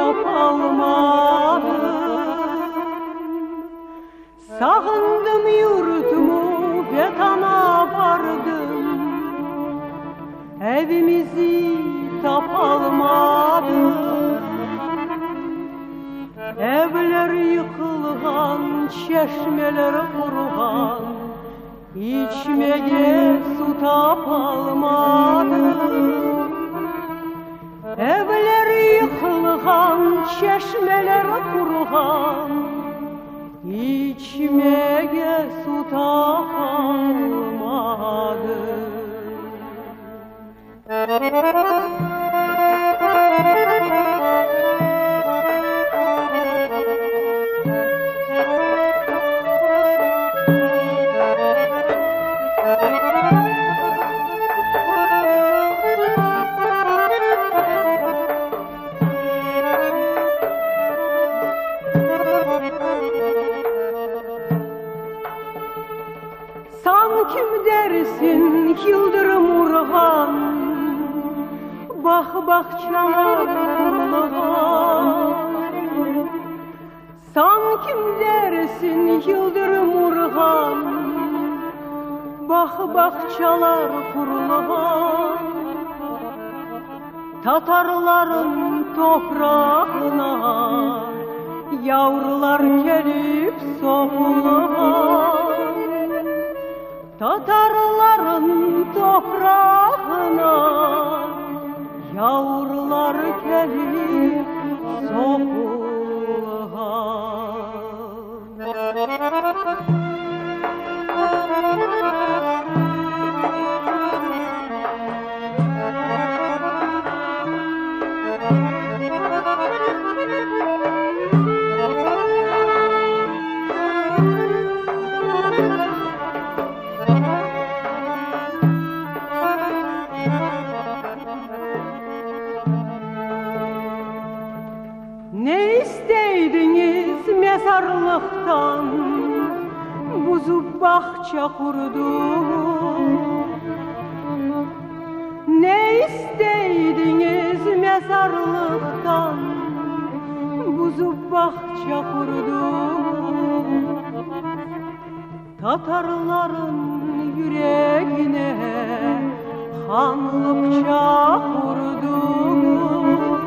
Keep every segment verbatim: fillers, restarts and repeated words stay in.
tapalmadım. Sağındım yurdumu vatana vardım, evimizi tapalmadım. Evler yıkılgan, çeşmeler kurugan, İçmeye su tapalmadım. Evler yıkılgan, çeşmeler kurugan, İçmeye su tapalmadım. Kim dersin yıldırım urgan, bah bahçalar kurulgan. San kim dersin yıldırım urgan, bah bahçalar kurulgan. Tatarların toprağına yavrular gelip sokulgan. Tatarların toprağına yavrular gelip sokulgan. Ne isteydiniz mezarlıktan, buzup bahçe kurdum. Ne isteydiniz mezarlıktan, buzup bahçe kurdum. Tatarların yüreğine kanlıkça kurdum.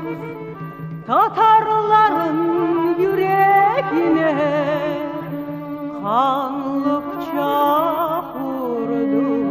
Tatarların yüreğine kanlıkça kurdum.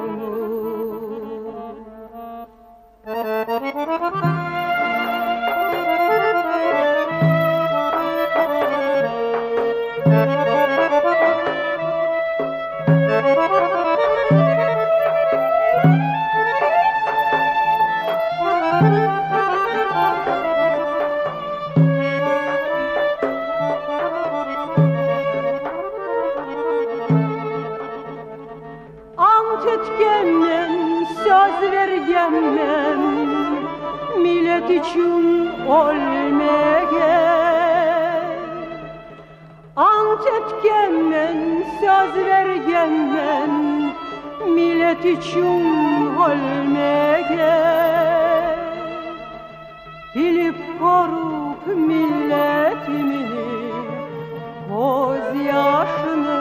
Etkenmen, söz vergenmen, millet için ölmeye. Ant etkenmen, söz vergenmen, millet için ölmeye. Bilip korup milletimi, göz yaşını